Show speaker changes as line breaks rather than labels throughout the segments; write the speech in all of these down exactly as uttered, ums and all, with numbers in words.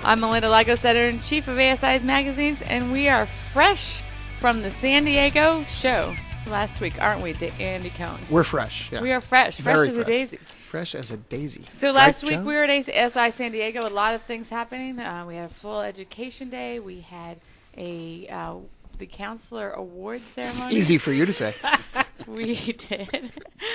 I'm Melinda Lagos, editor-in-chief of A S I's magazines, and we are fresh from the San Diego show last week, aren't we, Da- Andy Cohen?
We're fresh. Yeah.
We are fresh, fresh
Very
as
fresh.
a daisy.
Fresh as a daisy.
So last
Right,
week
Joe?
we were at A S I San Diego, a lot of things happening. Uh, we had a full education day. We had a uh, the counselor awards ceremony.
Easy for you to say.
We did.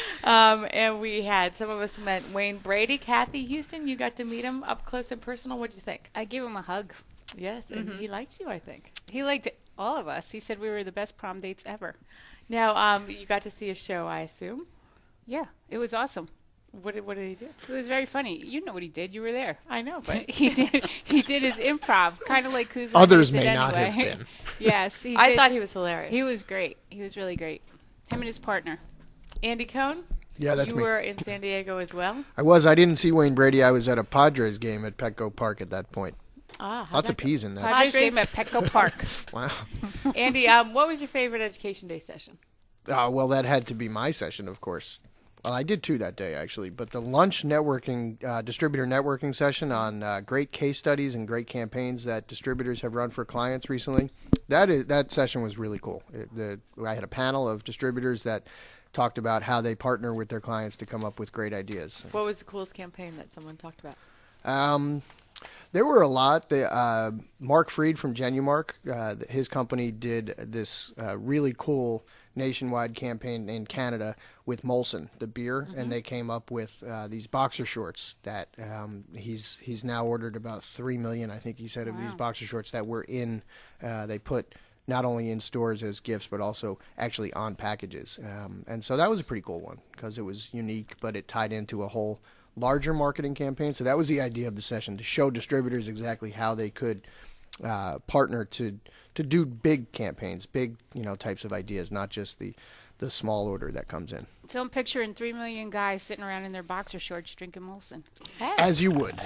Um, and we had, some of us met Wayne Brady. Kathy Houston, you got to meet him up close and personal. What'd you think?
I gave him a hug.
Yes, and
Mhm.
he liked you, I think.
He liked all of us. He said we were the best prom dates ever.
Now, um, you got to see a show, I assume.
Yeah, it was awesome.
What did, what did he do?
It was very funny. You know what he did. You were there.
I know, but
he did. He did his improv, kind of like Kuzma.
Others
did
may not
anyway.
have been.
Yes, he
I
did.
thought he was hilarious.
He was great. He was really great. Him and his partner.
Andy Cohen?
Yeah, that's
you
me.
were in San Diego as well?
I was. I didn't see Wayne Brady. I was at a Padres game at Petco Park at that point.
Ah, how'd
Lots
that
of peas in that.
Padres game at Petco Park.
Wow.
go? Andy, um, what was your favorite education day session?
Uh, well, that had to be my session, of course. Well, I did two that day, actually. But the lunch networking, uh, distributor networking session on uh, great case studies and great campaigns that distributors have run for clients recently, that is that session was really cool. It, the, I had a panel of distributors that talked about how they partner with their clients to come up with great ideas.
What was the coolest campaign that someone talked about?
Um, there were a lot. The, uh, Mark Freed from Genumark, uh, his company did this uh, really cool nationwide campaign in Canada with Molson, the beer,
Mm-hmm.
and they came up with uh, these boxer shorts that um, he's he's now ordered about three million, I think he said, of
Wow.
these boxer shorts that were in. Uh, they put not only in stores as gifts, but also actually on packages. Um, and so that was a pretty cool one because it was unique, but it tied into a whole larger marketing campaign. So that was the idea of the session, to show distributors exactly how they could uh, partner to to do big campaigns, big you know types of ideas, not just the the small order that comes in.
So I'm picturing three million guys sitting around in their boxer shorts drinking Molson.
As you would.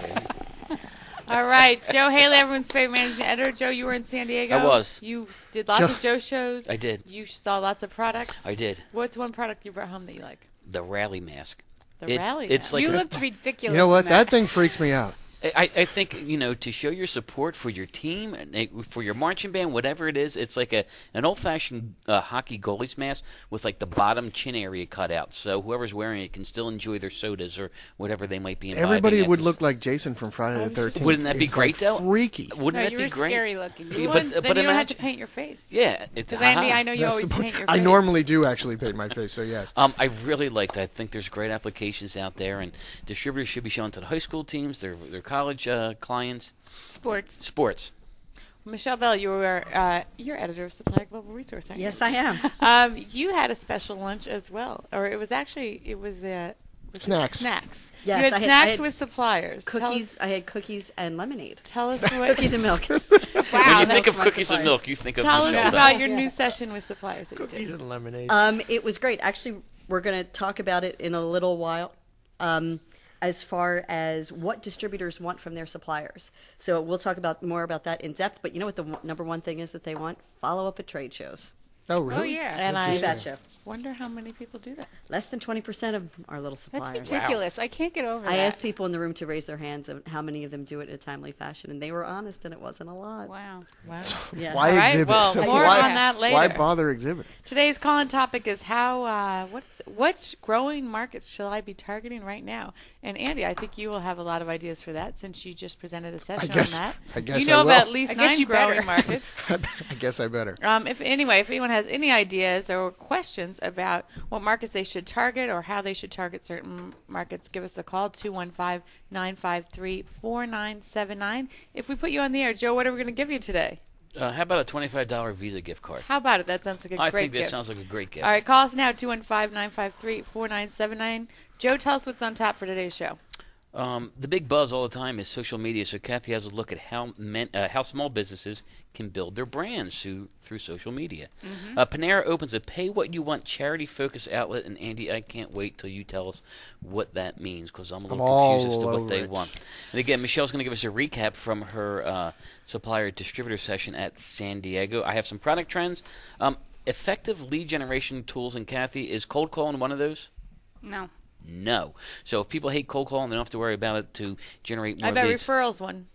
All right, Joe Haley, everyone's favorite managing editor. Joe, you were in San Diego.
I was.
You s- did lots
Joe-
of Joe shows.
I did.
You saw lots of products.
I did.
What's one product you brought home that you like?
The rally mask.
The
It's-
rally.
it's
mask.
like
you
a-
looked ridiculous.
You know what?
in
That thing freaks me out.
I, I think, you know, to show your support for your team, and it- for your marching band, whatever it is, it's like a an old-fashioned uh, hockey goalie's mask with, like, the bottom chin area cut out. So whoever's wearing it can still enjoy their sodas or whatever they might be imbibing.
Everybody
at
would
this-
look like Jason from Friday
Oh,
the
you
thirteenth.
should-
Wouldn't that be
It's,
great,
like,
though?
Freaky.
Wouldn't
No,
that
you
be
were
great?
scary looking.
Yeah,
You
but-
wouldn't-
but
then you don't have to
imagine-
paint your face.
Yeah. It's,
Because Andy,
uh-huh.
I know you
That's
always
the point.
paint your
I
face.
normally do actually paint my face, so yes.
Um, I really like that. I think there's great applications out there, and distributors should be showing to the high school teams, their their college uh, clients,
Sports.
sports.
Michelle Bell, you were uh, you're editor of Supply Global Resource. aren't you?
Yes, I am.
Um, you had a special lunch as well, or it was actually it was uh, was it
Snacks.
Snacks.
Yes,
you had
I had-
snacks
I had
with suppliers. Tell
Cookies.
us,
I had cookies and lemonade.
tell us what
Cookies and milk.
When
Wow.
you
that
think
was
of
my
cookies and
suppliers.
milk, you think of
Tell us
Michelle
about
Bell.
your
Yeah.
new session with suppliers that you
Cookies
did.
and lemonade.
Um, it was great. Actually, we're going to talk about it in a little while. Um, as far as what distributors want from their suppliers. So we'll talk about more about that in depth. But you know what the w- number one thing is that they want? Follow up at trade shows.
oh, really?
Oh, yeah.
And I
You betcha.
wonder how many people do that.
Less than twenty percent of our little
That's
suppliers.
ridiculous. I can't get over
I
that.
asked people in the room to raise their hands and how many of them do it in a timely fashion, and they were honest, and it wasn't a lot.
Wow.
Wow.
Yeah.
Why
All right,
exhibit?
well, more
why,
on that later.
Why bother exhibit?
Today's call-in topic is how uh, what's what growing markets shall I be targeting right now? And Andy, I think you will have a lot of ideas for that since you just presented a session
guess-
on that.
I guess
you know
I will.
about at least
I guess
nine
you better.
growing markets.
I guess I better.
Um, if anyway, if anyone has any ideas or questions about what markets they should target or how they should target certain markets, give us a call two one five, nine five three, four nine seven nine. If we put you on the air, Joe, what are we going to give you today?
Uh, how about a twenty-five dollar Visa gift card?
How about it? That sounds like a
I
great
think that
gift.
sounds like a great gift.
All right, call us now two one five, nine five three, four nine seven nine. Joe, tell us what's on tap for today's show.
Um, the big buzz all the time is social media. So Kathy has a look at how men, uh, how small businesses can build their brands through through social media.
Mm-hmm.
Uh, Panera opens a Pay What You Want charity-focused outlet, and Andy, I can't wait till you tell us what that means because I'm a little
I'm
confused as to
all
what they
over it.
want. And again, Michelle's going to give us a recap from her uh, supplier distributor session at San Diego. I have some product trends, um, effective lead generation tools, and Kathy, is cold calling one of those?
No.
No. So if people hate cold calling, they don't have to worry about it to generate more
I bet
leads.
referrals one.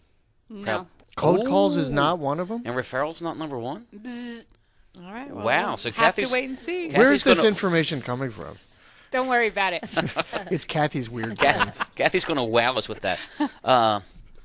No.
Cold calls
Ooh.
is not one of them.
And referrals not number one?
All right. Well,
Wow,
we'll
so
have
Kathy's-
to wait and see.
Kathy's
Where is this
gonna-
information coming from?
Don't worry about it.
It's Kathy's weird
Kath-
pen.
Kathy's going to wow us with that. Uh,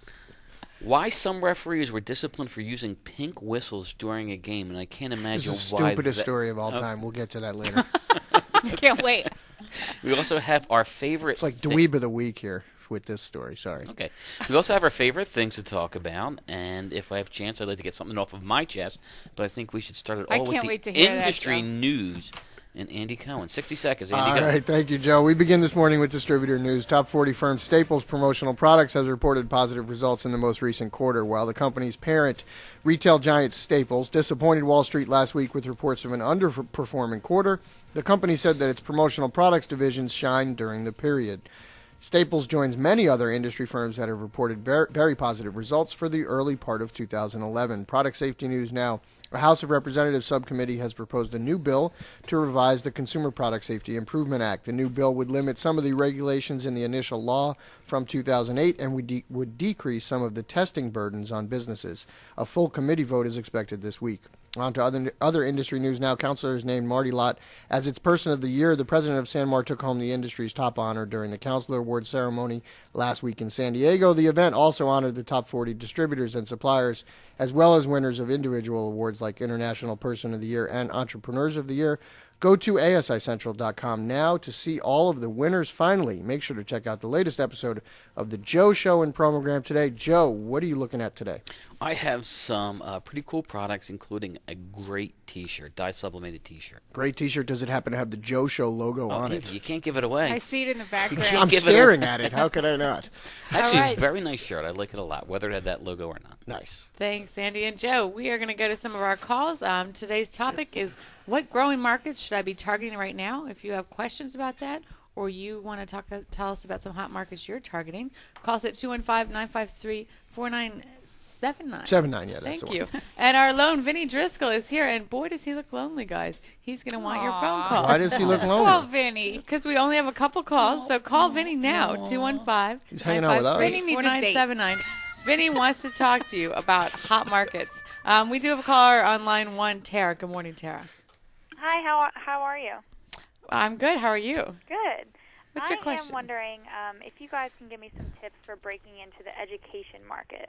why some referees were disciplined for using pink whistles during a game, and I can't
This
imagine
is the
why.
stupidest
that-
story of all
Oh.
time. We'll get to that later.
Can't wait.
We also have our favorite.
It's like
thi-
dweeb of the week here with this story. Sorry.
Okay. We also have our favorite things to talk about, and if I have a chance, I'd like to get something off of my chest. But I think we should start it
I
all with
can't
the
wait to hear that,
industry
Joe.
news. And Andy Cohen, sixty seconds. Andy,
All
go.
right, thank you, Joe. We begin this morning with distributor news. Top forty firm Staples Promotional Products has reported positive results in the most recent quarter, while the company's parent, retail giant Staples, disappointed Wall Street last week with reports of an underperforming quarter. The company said that its promotional products divisions shined during the period. Staples joins many other industry firms that have reported ver- very positive results for the early part of two thousand eleven. Product safety news now. The House of Representatives subcommittee has proposed a new bill to revise the Consumer Product Safety Improvement Act. The new bill would limit some of the regulations in the initial law from two thousand eight and would, de- would decrease some of the testing burdens on businesses. A full committee vote is expected this week. On to other, other industry news now. Counselors named Marty Lott as its Person of the Year. The president of Sanmar took home the industry's top honor during the Counselor Award ceremony last week in San Diego. The event also honored the top forty distributors and suppliers, as well as winners of individual awards like International Person of the Year and Entrepreneurs of the Year. Go to A S I Central dot com now to see all of the winners finally. Make sure to check out the latest episode of The Joe Show and Promogram today. Joe, what are you looking at today?
I have some uh, pretty cool products, including a great T-shirt, dye-sublimated T-shirt.
Great t-shirt. Does it happen to have the Joe Show logo
Oh,
on
Andy,
it?
you can't give it away.
I see it in the background.
can't
I'm
give it
staring
away.
at it. How could I not?
Actually,
All right.
very nice shirt. I like it a lot, whether it had that logo or not.
Nice.
Thanks, Sandy and Joe. We are going to go to some of our calls. Um, today's topic is what growing markets should I be targeting right now? If you have questions about that or you want to talk, tell us about some hot markets you're targeting, call us at two one five, nine five three, four nine seven nine.
Seven nine, yeah, that's
Thank
the
you.
one.
And our lone Vinny Driscoll is here, and boy, does he look lonely, guys. He's going to want your phone
Aw.
call.
Why does he look
Oh,
lonely?
Vinny.
Because we only have a couple calls, so call Vinny now, two one five,
He's hanging out with us.
Vinny needs a date.
four nine seven nine. Vinny wants to talk to you about hot markets. Um, we do have a caller on line one, Tara. Good morning, Tara.
Hi, how how are you?
I'm good. How are you?
Good.
What's
I
your question?
am wondering um, if you guys can give me some tips for breaking into the education market.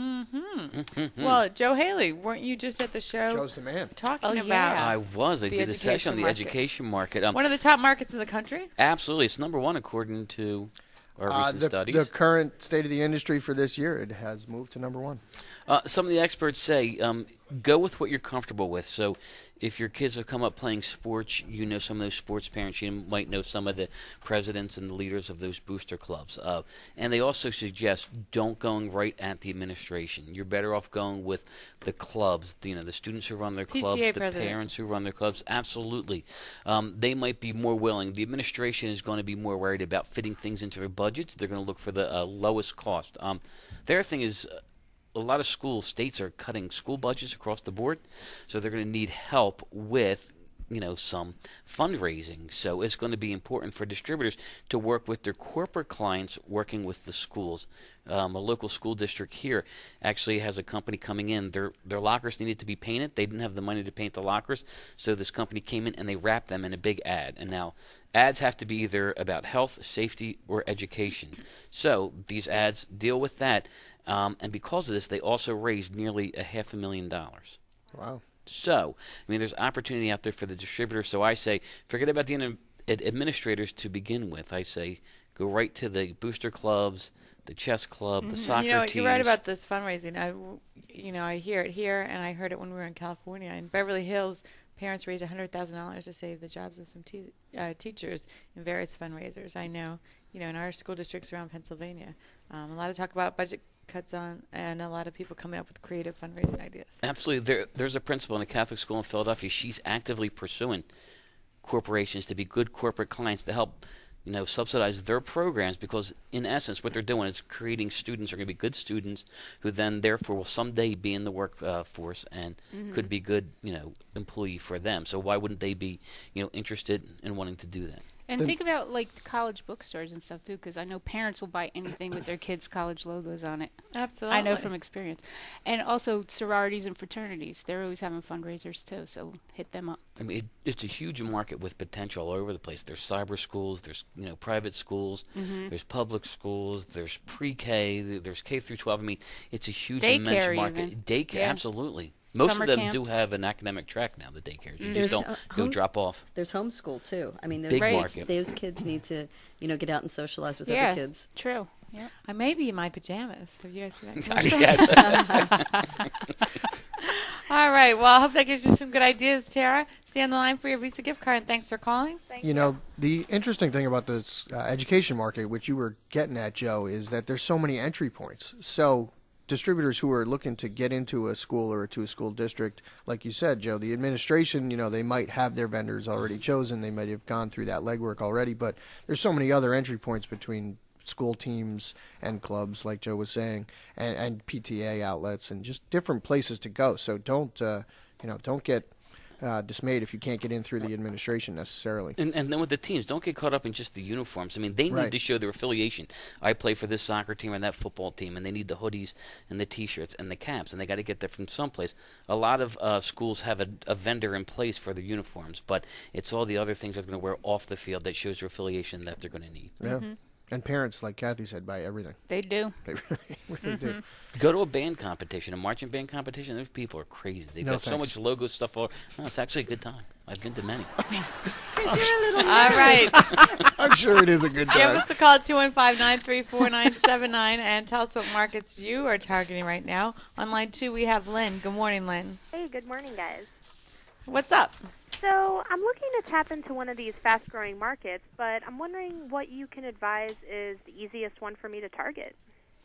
Mm-hmm. Well, Joe Haley, weren't you just at the show
Joe's the man.
talking
Oh, yeah.
about
I was. I
The
did a session on the
education market.
education market. Um,
one of the top markets in the country?
absolutely. It's number one according to our
Uh,
recent
the,
studies.
the current state of the industry for this year, it has moved to number one.
Uh, some of the experts say um, go with what you're comfortable with. So if your kids have come up playing sports, you know some of those sports parents. You might know some of the presidents and the leaders of those booster clubs. Uh, and they also suggest don't going right at the administration. You're better off going with the clubs, you know, the students who run their
P C A
clubs, the
president.
parents who run their clubs. Absolutely. Um, they might be more willing. The administration is going to be more worried about fitting things into their budgets. They're going to look for the uh, lowest cost. Um, the other thing is, uh, a lot of schools, states are cutting school budgets across the board, so they're going to need help with, you know, some fundraising. So it's going to be important for distributors to work with their corporate clients, working with the schools. Um, a local school district here actually has a company coming in. Their their lockers needed to be painted. They didn't have the money to paint the lockers, so this company came in and they wrapped them in a big ad. And now ads have to be either about health, safety, or education. So these ads deal with that. Um, and because of this, they also raised nearly a half a million dollars.
Wow.
So, I mean, there's opportunity out there for the distributor. So I say, forget about the ad- ad- administrators to begin with. I say, go right to the booster clubs, the chess club, the soccer
You know,
teams.
you're right about this fundraising. I, you know, I hear it here, and I heard it when we were in California. In Beverly Hills, parents raised one hundred thousand dollars to save the jobs of some te- uh, teachers in various fundraisers. I know, you know, in our school districts around Pennsylvania, um, a lot of talk about budget cuts on, and a lot of people coming up with creative fundraising ideas.
Absolutely. There, there's a principal in a Catholic school in Philadelphia. She's actively pursuing corporations to be good corporate clients to help, you know, subsidize their programs, because in essence what they're doing is creating students who are going to be good students who then therefore will someday be in the workforce and
Mm-hmm.
could be good, you know, employee for them. So why wouldn't they be, you know, interested in wanting to do that?
And
The-
think about like college bookstores and stuff too, because I know parents will buy anything with their kids' college logos on it.
Absolutely.
I know from experience. And also sororities and fraternities, they're always having fundraisers too, so hit them up.
I mean, it, it's a huge market with potential all over the place. There's cyber schools, there's you know private schools,
Mm-hmm.
there's public schools, there's pre-K, th- there's K through twelve. I mean, it's a huge
Daycare
immense market.
even.
Daycare,
Yeah.
absolutely. Most
Summer
of them
camps.
do have an academic track now. The daycares, you
There's,
just don't
uh,
go
home-
drop off.
There's homeschool too. I mean, those
Big
kids,
market.
those kids need to, you know, get out and socialize with
Yeah,
other kids.
true. Yeah.
I may be in my pajamas. Have you guys seen that?
I
commercial?
guess.
All right. Well, I hope that gives you some good ideas, Tara. Stay on the line for your Visa gift card, and thanks for calling.
Thank
You know, the interesting thing about this uh, education market, which you were getting at, Joe, is that there's so many entry points. So distributors who are looking to get into a school or to a school district, like you said, Joe, the administration, you know, they might have their vendors already chosen. They might have gone through that legwork already, but there's so many other entry points between school teams and clubs, like Joe was saying, and, and P T A outlets and just different places to go. So don't, uh, you know, don't get uh, dismayed if you can't get in through the administration necessarily.
And, and then with the teams, don't get caught up in just the uniforms. I mean, they need
Right.
to show their affiliation. I play for this soccer team and that football team, and they need the hoodies and the T-shirts and the caps, and they got to get that from someplace. A lot of uh, schools have a, a vendor in place for their uniforms, but it's all the other things they're going to wear off the field that shows their affiliation that they're going to need.
Yeah. And parents, like Kathy said, buy everything.
They do.
They really, really do.
Go to a band competition, a marching band competition. Those people are crazy. They've
No
got so
thanks.
much logo stuff. All, no, it's actually a good time. I've been to many.
All right.
I'm sure it is a good
Give
time.
us a call at two one five, nine three four, nine seven nine and tell us what markets you are targeting right now. On line two, we have Lynn. Good morning, Lynn.
Hey, good morning, guys.
What's up?
So I'm looking to tap into one of these fast-growing markets, but I'm wondering what you can advise is the easiest one for me to target.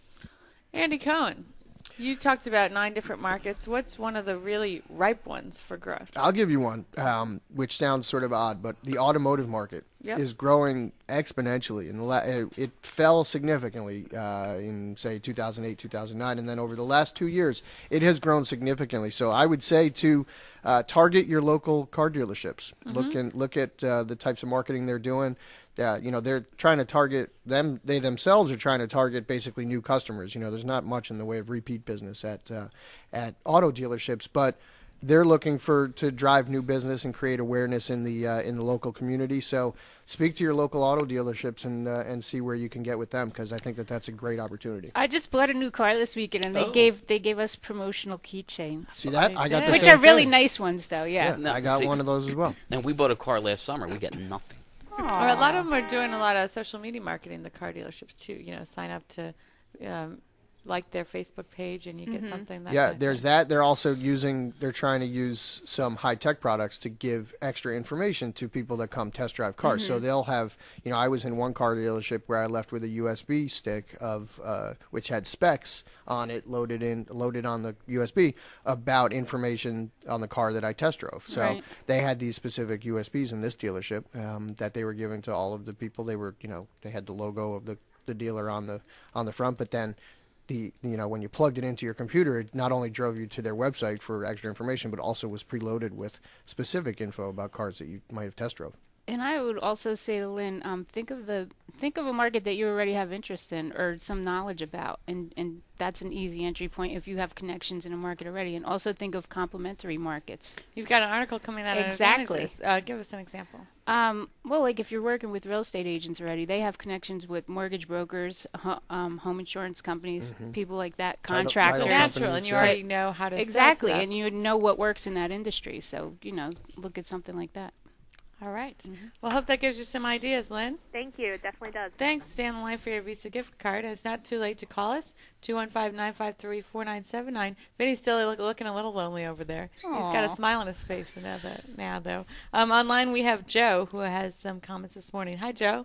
Andy Cohen, you talked about nine different markets. What's one of the really ripe ones for growth?
I'll give you one, um, which sounds sort of odd, but the automotive market
Yep.
is growing exponentially. In the la- it, it fell significantly uh, in, say, two thousand eight, two thousand nine, and then over the last two years, it has grown significantly. So I would say to uh, target your local car dealerships. Look and look at uh, the types of marketing they're doing. That you know they're trying to target them. They themselves are trying to target basically new customers. You know, there's not much in the way of repeat business at uh, at auto dealerships, but they're looking for to drive new business and create awareness in the uh, in the local community. So speak to your local auto dealerships and uh, and see where you can get with them, because I think that that's a great opportunity.
I just bought a new car this weekend, and they
Oh.
gave they gave us promotional keychains,
See that? I got the
which
same
are really
thing.
nice ones, though.
Yeah,
Yeah.
No,
I got
see-
one of those as well.
And we bought a car last summer. We get nothing.
Or a lot of them are doing a lot of social media marketing, the car dealerships, too. You know, sign up to um, like their Facebook page and you get something. That
Yeah,
kind of
there's
thing.
that. They're also using, they're trying to use some high tech products to give extra information to people that come test drive cars. So they'll have, you know, I was in one car dealership where I left with a U S B stick of, uh, which had specs on it loaded in, loaded on the U S B about information on the car that I test drove. So
Right.
they had these specific U S Bs in this dealership um, that they were giving to all of the people. They were, you know, they had the logo of the, the dealer on the on the front, but then the you know when you plugged it into your computer, it not only drove you to their website for extra information, but also was preloaded with specific info about cars that you might have test drove.
And I would also say to Lynn, um, think of the think of a market that you already have interest in or some knowledge about, and and that's an easy entry point if you have connections in a market already. And also think of complementary markets.
You've got an article coming out.
Exactly.
On Advantages. Uh, give us an example.
Um, well, like if you're working with real estate agents already, they have connections with mortgage brokers, ho- um, home insurance companies, people like that,
Title-
contractors.
title
Natural,
companies,
and you
yeah.
already know how to sell to
Exactly,
them.
and you know what works in that industry. So you know, look at something like that.
All right. Well, hope that gives you some ideas, Lynn.
Thank you. It definitely does.
Thanks. Stay on the line for your Visa gift card. It's not too late to call us. two one five, nine five three, four nine seven nine. Vinny's still look, looking a little lonely over there. He's got a
Aw.
smile on his face now, that, now though. Um, online, we have Joe, who has some comments this morning. Hi, Joe.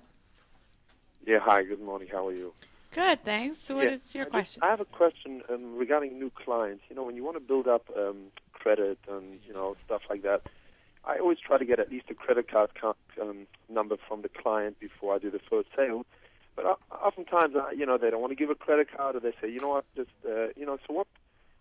Yeah, hi, good morning. How are you?
Good, thanks. So what
Yeah,
is your
I just-
question?
I have a question um, regarding new clients. You know, when you want to build up um, credit and, you know, stuff like that, I always try to get at least a credit card co- um, number from the client before I do the first sale. But uh, oftentimes, uh, you know, they don't want to give a credit card, or they say, you know what, just, uh, you know, so what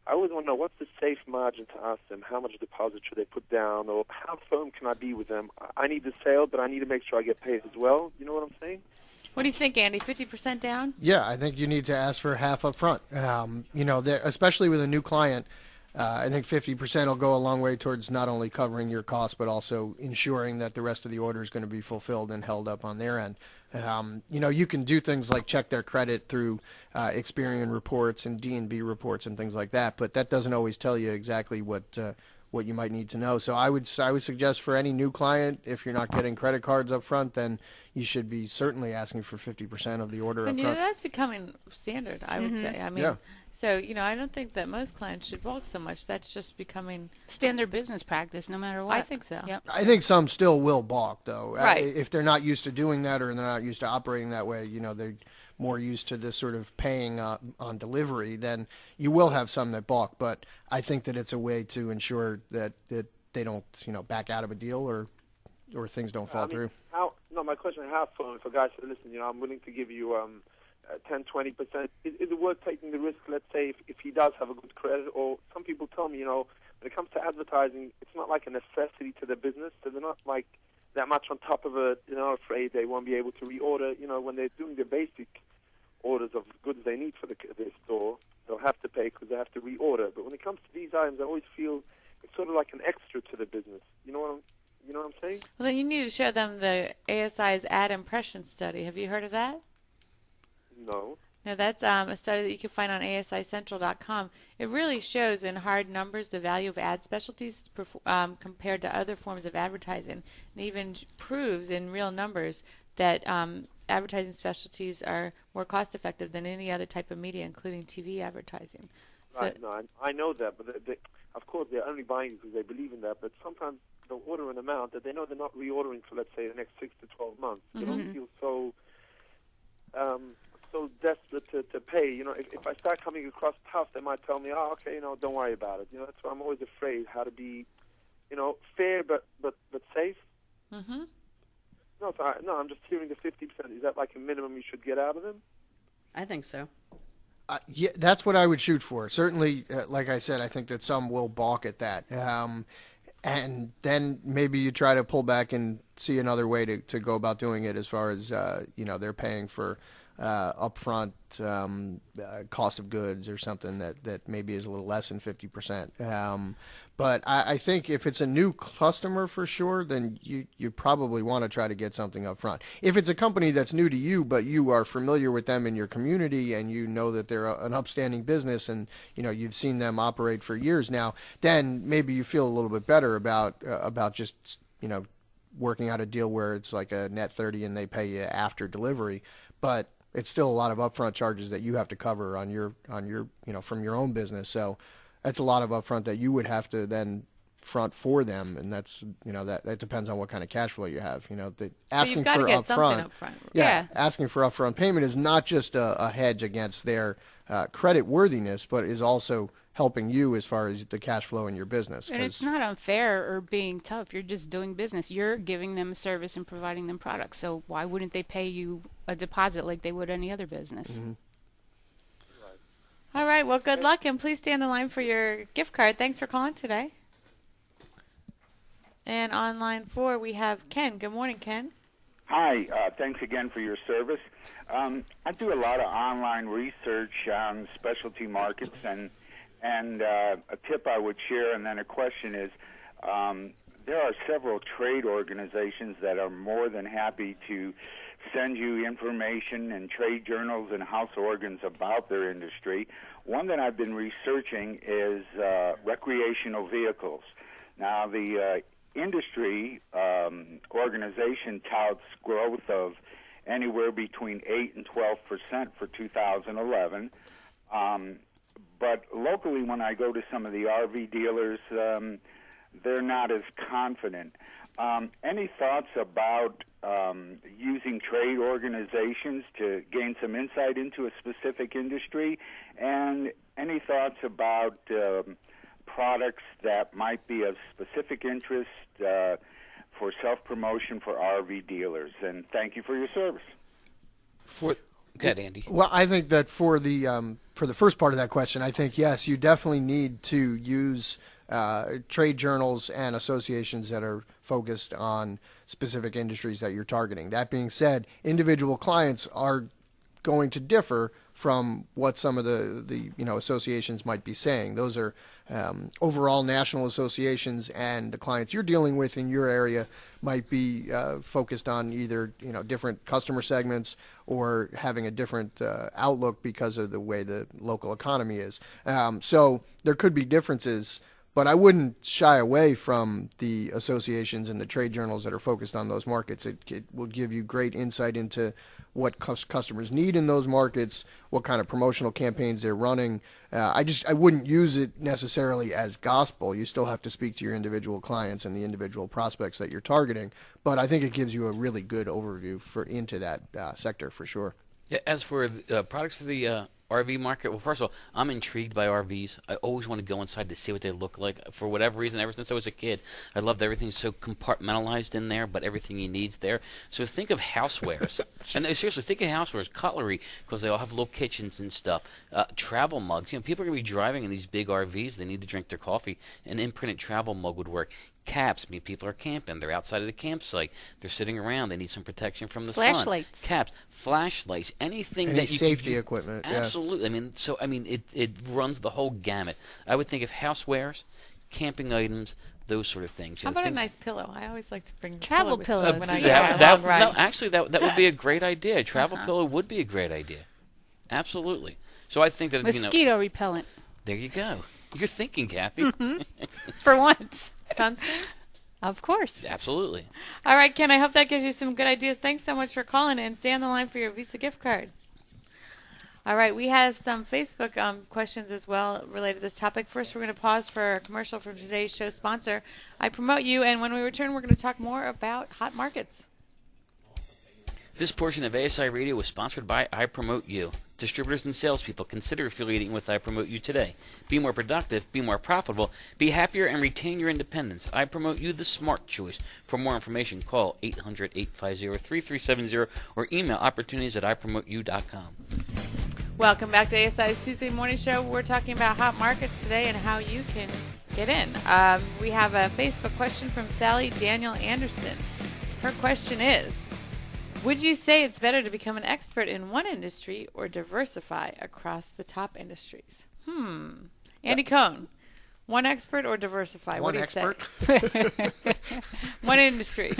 I always want to know what's the safe margin to ask them. How much deposit should they put down, or how firm can I be with them? I need the sale, but I need to make sure I get paid as well. You know what I'm saying?
What do you think, Andy? fifty percent down?
Yeah, I think you need to ask for half up front. Um, you know, there- especially with a new client, uh, I think fifty percent will go a long way towards not only covering your costs, but also ensuring that the rest of the order is going to be fulfilled and held up on their end. Um, you know, you can do things like check their credit through uh, Experian reports and D and B reports and things like that, but that doesn't always tell you exactly what uh, what you might need to know. So I would I would suggest for any new client, if you're not getting credit cards up front, then you should be certainly asking for fifty percent of the order
And
up
you know,
front.
that's becoming standard, I would say. I mean,
Yeah.
so, you know, I don't think that most clients should bulk so much. That's just becoming,
Standard business practice, no matter what.
I think so.
Yep.
I think some still will balk, though. Uh,
Right.
If they're not used to doing that or they're not used to operating that way, you know, they're more used to this sort of paying uh, on delivery, then you will have some that balk. But I think that it's a way to ensure that, that they don't, you know, back out of a deal or or things don't fall
I mean,
through.
How, no, my question is how firm, if a guy said, listen, you know, I'm willing to give you um, uh, ten, twenty percent, is, is it worth taking the risk, let's say, if, if he does have a good credit? Or some people tell me, you know, when it comes to advertising, it's not like a necessity to the business, so they're not like that much on top of it. They're not afraid they won't be able to reorder. You know, when they're doing the basic orders of goods they need for the, their store, they'll have to pay because they have to reorder. But when it comes to these items, I always feel it's sort of like an extra to the business. You know what I'm, you know what I'm saying?
Well, then you need to show them the A S I's ad impression study. Have you heard of that?
No.
No, that's um, a study that you can find on A S I Central dot com. It really shows in hard numbers the value of ad specialties perf- um, compared to other forms of advertising, and even proves in real numbers that um, advertising specialties are more cost effective than any other type of media, including T V advertising.
Right, no, I, I know that, but they, they, of course they're only buying because they believe in that. But sometimes they'll order an amount that they know they're not reordering for, let's say, the next six to twelve months. They don't feel so um, so desperate to, to pay. You know, if, if I start coming across tough, they might tell me, "Oh, okay, you know, don't worry about it." You know, that's why I'm always afraid how to be, you know, fair but but but safe.
Mm-hmm.
No, so I, no, I'm just hearing the fifty percent. Is that like a minimum you should get out of them?
I think so.
Uh, yeah, that's what I would shoot for. Certainly, uh, like I said, I think that some will balk at that. Um, and then maybe you try to pull back and see another way to, to go about doing it as far as, uh, you know, they're paying for uh, upfront um, uh, cost of goods or something that, that maybe is a little less than fifty percent. Um, but I, I think if it's a new customer for sure, then you, you probably want to try to get something up front. If it's a company that's new to you, but you are familiar with them in your community and you know that they're a, an upstanding business and, you know, you've seen them operate for years now, then maybe you feel a little bit better about, uh, about just, you know, working out a deal where it's like a net thirty and they pay you after delivery. But it's still a lot of upfront charges that you have to cover on your, on your, you know, from your own business. So that's a lot of upfront that you would have to then front for them, and that's, you know, that, that depends on what kind of cash flow you have. You know, the, asking
you've got
for
to get something
upfront,
up front.
yeah,
Yeah.
asking for upfront payment is not just a, a hedge against their uh, credit worthiness, but is also helping you as far as the cash flow in your business.
And it's
'cause-
not unfair or being tough. You're just doing business. You're giving them a service and providing them products. So why wouldn't they pay you a deposit like they would any other business?
All right. Well, good luck, and please stay on the line for your gift card. Thanks for calling today. And on line four, we have Ken. Good morning, Ken.
Hi, uh, thanks again for your service. Um, I do a lot of online research on specialty markets, and and uh, a tip I would share, and then a question is, um, there are several trade organizations that are more than happy to send you information and trade journals and house organs about their industry. One that I've been researching is uh, recreational vehicles. Now, the uh, industry um, organization touts growth of anywhere between eight and twelve percent for two thousand eleven. Um, but locally, when I go to some of the R V dealers, um, they're not as confident. Um, any thoughts about um, using trade organizations to gain some insight into a specific industry? And any thoughts about um, products that might be of specific interest uh, for self-promotion for R V dealers? And thank you for your service.
For Go ahead, Andy.
Well, I think that for the um, for the first part of that question, I think yes, you definitely need to use uh, trade journals and associations that are focused on specific industries that you're targeting. That being said, individual clients are going to differ from what some of the, the you know associations might be saying. Those are um, overall national associations, and the clients you're dealing with in your area might be uh, focused on either you know different customer segments or having a different uh, outlook because of the way the local economy is. Um, so there could be differences. But I wouldn't shy away from the associations and the trade journals that are focused on those markets. It, it will give you great insight into what cus- customers need in those markets, what kind of promotional campaigns they're running. Uh, I just I wouldn't use it necessarily as gospel. You still have to speak to your individual clients and the individual prospects that you're targeting. But I think it gives you a really good overview for into that uh, sector for sure.
Yeah, as for uh, products for the uh, R V market, well, first of all, I'm intrigued by R Vs. I always want to go inside to see what they look like. For whatever reason, ever since I was a kid, I loved everything so compartmentalized in there, but everything you need's there. So think of housewares. And uh, seriously, think of housewares, cutlery, because they all have little kitchens and stuff. Uh, travel mugs. You know, people are going to be driving in these big R Vs. They need to drink their coffee. An imprinted travel mug would work. Caps. I mean, people are camping. They're outside of the campsite. They're sitting around. They need some protection from the
Flashlights.
sun. Caps. Flashlights. Anything
Any
that you
safety
can,
equipment. Yeah.
Absolutely. I mean, so I mean, it it runs the whole gamut. I would think of housewares, camping items, those sort of things. You
How
know,
about
think,
a nice pillow? I always like to bring
Travel
pillow
pillows.
with me when I
Yeah,
go on
that,
a
that,
long ride.
no, actually, that that would be a great idea. A travel pillow would be a great idea. Absolutely. So I think that you know,
Mosquito repellent.
there you go. You're thinking, Kathy.
For once.
Sunscreen?
Of course.
Absolutely.
All right, Ken, I hope that gives you some good ideas. Thanks so much for calling in. Stay on the line for your Visa gift card. All right, we have some Facebook um, questions as well related to this topic. First, we're going to pause for a commercial from today's show sponsor, I Promote You, and when we return, we're going to talk more about hot markets.
This portion of A S I Radio was sponsored by I Promote You. Distributors and salespeople, consider affiliating with I Promote You today. Be more productive, be more profitable, be happier, and retain your independence. I Promote You, the smart choice. For more information, call eight hundred, eight five zero, three three seven zero or email opportunities at i promote you dot com.
Welcome back to A S I's Tuesday Morning Show. We're talking about hot markets today and how you can get in. Um, we have a Facebook question from Sally Daniel Anderson. Her question is, would you say it's better to become an expert in one industry or diversify across the top industries? Hmm. Andy Cohn, one expert or diversify?
One
what do you
expert.
say? One industry.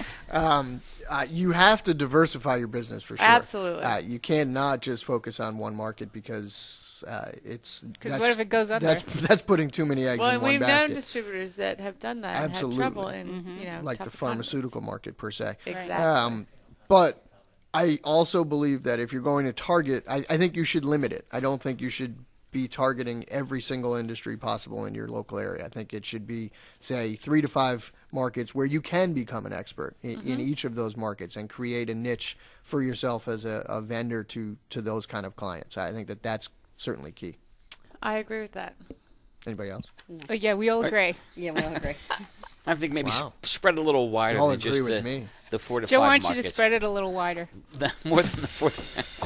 Um, uh, you have to diversify your business for sure.
Absolutely.
Uh, you cannot just focus on one market because uh, it's.
Because
that's-
what if it goes under?
That's that's putting too many eggs
Well,
in
and
one
we've
basket.
known distributors that have done that
Absolutely.
and had trouble in, you know,
like the
tough
pharmaceutical market per se.
economies. Exactly.
Um, but I also believe that if you're going to target, I, I think you should limit it. I don't think you should be targeting every single industry possible in your local area. I think it should be, say, three to five markets where you can become an expert in,
Mm-hmm.
in each of those markets and create a niche for yourself as a, a vendor to, to those kind of clients. I think that that's certainly key.
I agree with that.
Anybody else?
But yeah, we all agree.
Yeah, we all agree.
I think maybe
Wow.
s- spread a little wider
Y'all
than
agree
just
with
the,
me.
the four to
Joe
five
wants you
markets.
to spread it a little wider.
The- more than the four.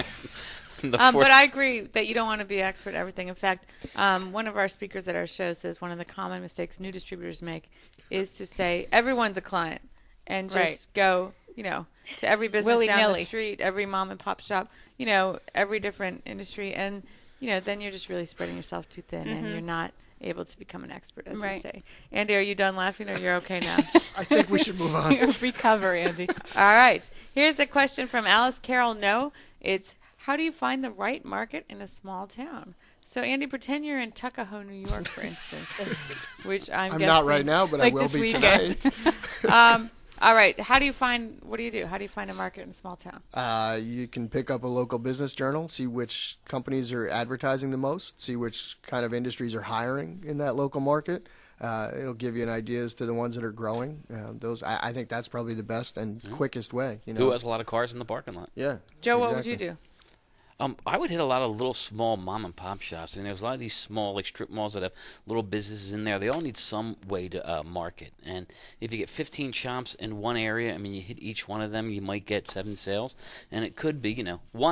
the
Um,
four
but I agree that you don't want to be an expert at everything. In fact, um, one of our speakers at our show says one of the common mistakes new distributors make is to say everyone's a client and just
Right.
go, you know, to every business down
Willy-nilly.
the street, every mom and pop shop, you know, every different industry, and you know, then you're just really spreading yourself too thin, and you're not able to become an expert, as we
Right.
say. Andy, are you done laughing, or you're okay now?
I think we should move on.
Recover, Andy.
All right. Here's a question from Alice Carroll. No, it's how do you find the right market in a small town? So, Andy, pretend you're in Tuckahoe, New York, for instance, which I'm,
I'm
guessing.
not right now, but
Like
I will
this
be
weekend.
tonight.
Um, all right. How do you find? What do you do? How do you find a market in a small town?
Uh, you can pick up a local business journal, see which companies are advertising the most, see which kind of industries are hiring in that local market. Uh, it'll give you an idea as to the ones that are growing. Uh, those, I, I think, that's probably the best and quickest way. You know,
Who has a lot of cars in the parking lot?
yeah.
Joe, what would
exactly.
you do?
Um, I would hit a lot of little small mom and pop shops. I mean, there's a lot of these small like strip malls that have little businesses in there. They all need some way to uh, market. And if you get fifteen shops in one area, I mean, you hit each one of them, you might get seven sales. And it could be, you know, one,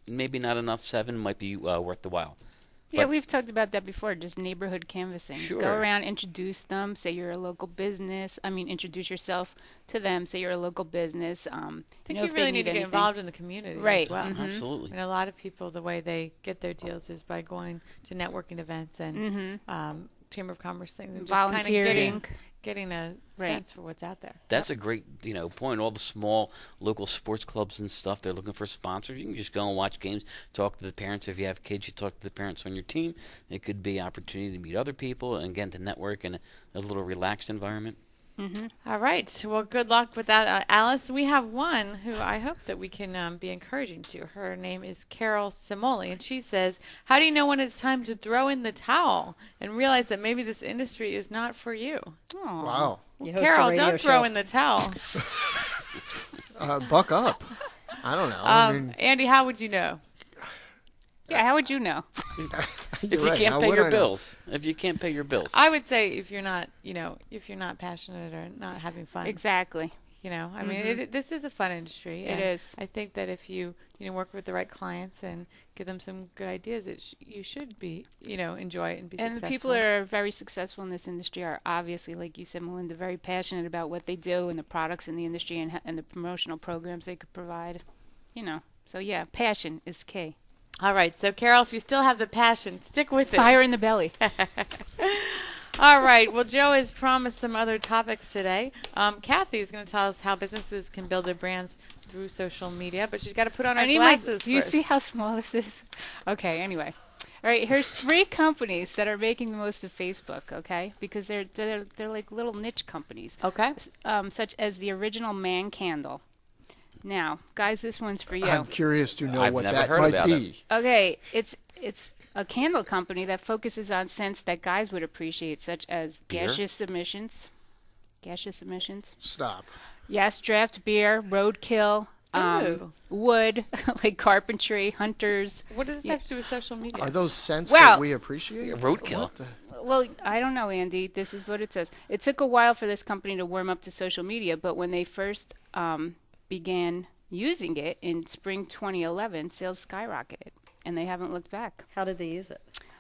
maybe not enough. Seven might be uh, worth the while.
Yeah,
But-
we've talked about that before, just neighborhood canvassing.
Sure.
Go around, introduce them, say you're a local business. I mean, introduce yourself to them, say you're a local business. Um,
I think
know,
you
if they
really need to get
anything.
involved in the community
Right,
as well.
mhm.
Absolutely.
I mean, a lot of people, the way they get their deals is by going to networking events and
Mhm.
um, Chamber of Commerce things and just kind of
Volunteering.
getting, getting a
Right.
sense for what's out there.
That's a great, you know, point. All the small local sports clubs and stuff, they're looking for sponsors. You can just go and watch games, talk to the parents. If you have kids, you talk to the parents on your team. It could be an opportunity to meet other people and, again, to network in a, a little relaxed environment.
All right. Well, good luck with that, uh, Alice. We have one who I hope that we can um, be encouraging to. Her name is Carol Simoli, and she says, how do you know when it's time to throw in the towel and realize that maybe this industry is not for you?
Aw.
Wow.
You host a
Carol,
radio
don't throw
show.
in the towel.
Uh, buck up. I don't know. I
Um,
mean,
Andy, how would you know?
Yeah, how would you know?
If
you're
you
right.
can't
How
pay
would
your
I know?
bills. If you can't pay your bills.
I would say if you're not, you know, if you're not passionate or not having fun,
Exactly.
you know, I mean, it, this is a fun industry.
It
and
is.
I think that if you, you know, work with the right clients and give them some good ideas, it sh- you should be, you know, enjoy it and be
And the
successful.
people that are very successful in this industry are obviously, like you said, Melinda, very passionate about what they do and the products in the industry and, ha- and the promotional programs they could provide. You know, so yeah, passion is key.
All right, so Carol, if you still have the passion, stick with it.
Fire in the belly.
All right. Well, Joe has promised some other topics today. Um, Kathy is going to tell us how businesses can build their brands through social media, but she's got to put on her
I need my-
glasses
Do you
first.
see how small this is? Okay, anyway. All right, here's three companies that are making the most of Facebook, okay? Because they're they're, they're like little niche companies,
Okay.
um, such as the Original Man Candle. Now, guys, this one's for you.
I'm curious to know
I've
what
never
that
heard
might
about
be.
Okay, it's it's a candle company that focuses on scents that guys would appreciate, such as
Beer?
gaseous emissions, gaseous emissions.
Stop.
Yes, draft beer, roadkill, um,
Ooh.
wood, like carpentry, hunters.
What does this
Yeah.
have to do with social media?
Are those scents
Well-
that we appreciate?
Roadkill.
Well, I don't know, Andy. This is what it says. It took a while for this company to warm up to social media, but when they first um, began using it in spring twenty eleven, sales skyrocketed, and they haven't looked back.
How did they use it?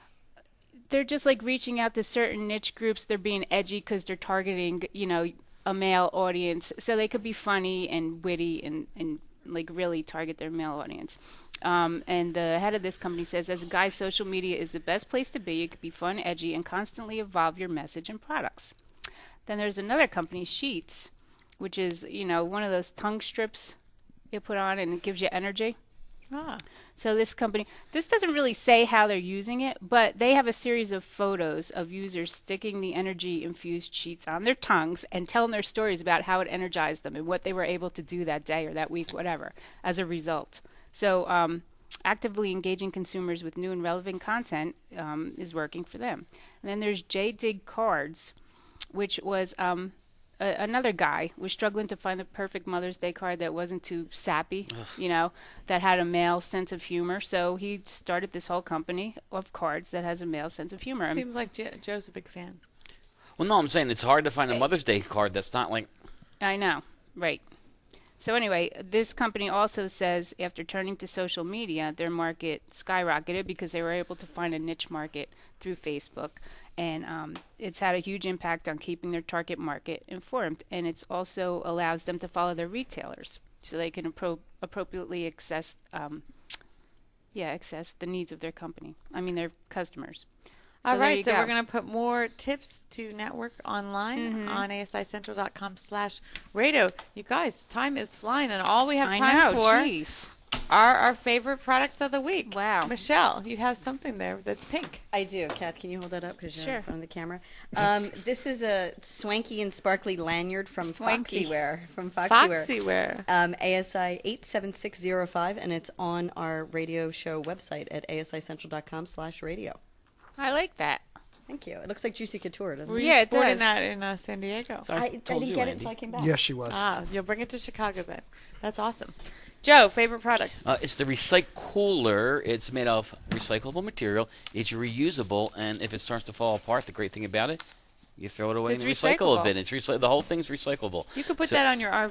They're just like reaching out to certain niche groups. They're being edgy because they're targeting, you know, a male audience. So they could be funny and witty and, and like really target their male audience. Um, and the head of this company says, as a guy, social media is the best place to be. You could be fun, edgy, and constantly evolve your message and products. Then there's another company, Sheets, which is, you know, one of those tongue strips you put on and it gives you energy.
ah.
So this company, this doesn't really say how they're using it, but they have a series of photos of users sticking the energy-infused sheets on their tongues and telling their stories about how it energized them and what they were able to do that day or that week, whatever, as a result. So um, actively engaging consumers with new and relevant content um, is working for them. And then there's J Dig Cards, which was um, a, another guy was struggling to find the perfect Mother's Day card that wasn't too sappy, you know, that had a male sense of humor. So he started this whole company of cards that has a male sense of humor. And
Seems like Jo- Joe's a big fan.
Well, no, I'm saying it's hard to find a Mother's Day card that's not like.
I know, right. So anyway, this company also says after turning to social media, their market skyrocketed because they were able to find a niche market through Facebook. And um, it's had a huge impact on keeping their target market informed. And it also allows them to follow their retailers so they can appro- appropriately access, um, yeah, access the needs of their company. I mean, their customers. So
All
there
right,
you
so
go.
we're going to put more tips to network online
Mm-hmm.
on asicentral.com slash radio. You guys, time is flying, and all we have
I
time
know,
for
jeez.
are our favorite products of the week.
Wow.
Michelle, you have something there that's pink.
I do. Kat, can you hold that up because you're
Sure.
in front of the camera? Um, this is a swanky and sparkly lanyard from
Swanky.
Foxyware. From Foxyware.
Foxyware.
Um, A S I eight seven six zero five, and it's on our radio show website at asicentral.com slash radio.
I like that.
Thank you. It looks like Juicy Couture, doesn't
Were
it?
you
Yeah, it
sporting
does.
that in uh, San Diego?
So I,
I, I
told
didn't
you,
get it
Andy.
until I came back.
Yes, she was.
Ah, you'll bring it to Chicago then. That's awesome. Joe, favorite product?
Uh, it's the Recycooler. It's made of recyclable material. It's reusable, and if it starts to fall apart, the great thing about it, you throw it away
It's
and recycle a
recyclable.
bit. It's recy- the whole thing's recyclable.
You could put
So-
that on your R V.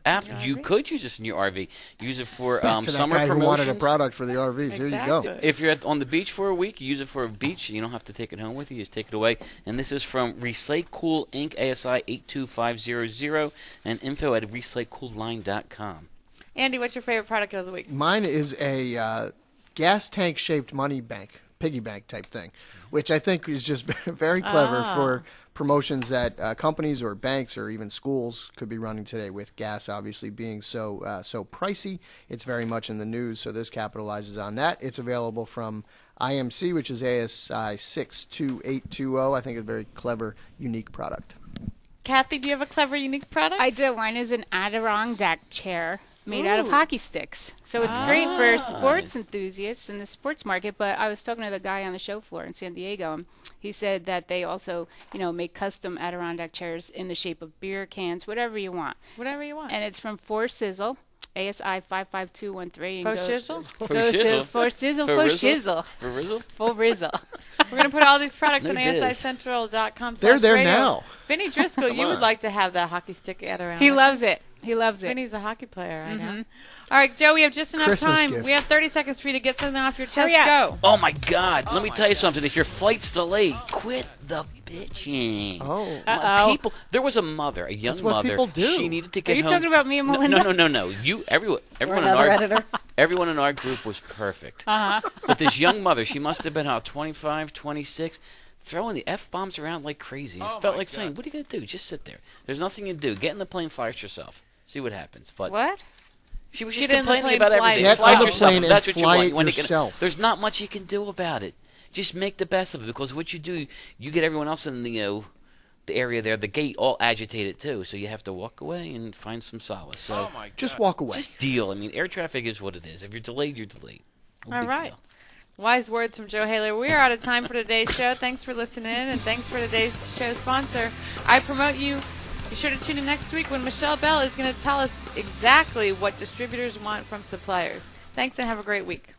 App,
In your
you
R V?
could use this in your R V. Use it for um,
to that
summer
guy who wanted a
promotions.
product for the R Vs. Here you go.
Exactly.
If you're at, on the beach for a week, you use it for a beach. You don't have to take it home with you. You just take it away. And this is from Recycool Incorporated, A S I eight two five zero zero, and info at recycool line dot com.
Andy, what's your favorite product of the week?
Mine is a uh, gas tank shaped money bank, piggy bank type thing, which I think is just very clever
Ah.
for promotions that uh, companies or banks or even schools could be running today, with gas obviously being so uh, so pricey. It's very much in the news, so this capitalizes on that. It's available from I M C, which is A S I six two eight two zero. I think it's a very clever, unique product.
Kathy, do you have a clever, unique product?
I do. Mine is an Adirondack chair made out of
Ooh.
hockey sticks. So it's great for
Nice.
sports enthusiasts in the sports market. But I was talking to the guy on the show floor in San Diego, and he said that they also, you know, make custom Adirondack chairs in the shape of beer cans, whatever you want.
Whatever you want.
And it's from For Sizzle, A S I five five two one three.
Faux shizzle?
For
Go to
shizzle.
For Sizzle,
For
For
Rizzle?
Shizzle,
For Rizzle?
For Rizzle.
We're going to put all these products
No
on
diz.
A S I central dot com.
They're there
radio.
now.
Vinny Driscoll, you would
on.
like to have that hockey stick at around.
He loves it. He loves it.
Vinny's a hockey player, I know.
Mhm.
All right, Joe, we have just enough
Christmas
time.
gift.
We have thirty seconds for you to get something off your chest.
Hurry up.
Go.
Oh my God! Let me tell you something. If your flight's delayed, quit the bitching.
Oh.
Uh-oh.
People, there was a mother, a young
That's what
mother.
people do.
She needed to
Are
get
you
home.
talking about me and
No,
Melinda?
no, no, no, no. You, everyone,
Or
everyone in
another
our,
editor.
everyone in our group was perfect.
Uh-huh.
But this young mother, she must have been how twenty-five, twenty-six, throwing the f bombs around like crazy. It
Oh,
felt
my
like
God.
saying, "What are you gonna do? Just sit there. There's nothing to do. Get in the plane, fly it yourself. See what happens." But
What?
she was
Get
just
in the
complaining
plane,
about
fly
everything.
it
Get
Fly
on the
yourself.
plane and
That's what you
fly
want.
it
You want to get-
yourself.
There's not much you can do about it. Just make the best of it, because what you do, you get everyone else in the, you know, the area there, the gate, all agitated too. So you have to walk away and find some solace. So
Oh my God.
Just walk away.
just deal. I mean, air traffic is what it is. If you're delayed, you're delayed. No
All
big
right.
deal.
Wise words from Joe Haler. We are out of time for today's show. Thanks for listening, and thanks for today's show sponsor, I Promote You. Be sure to tune in next week when Michelle Bell is going to tell us exactly what distributors want from suppliers. Thanks, and have a great week.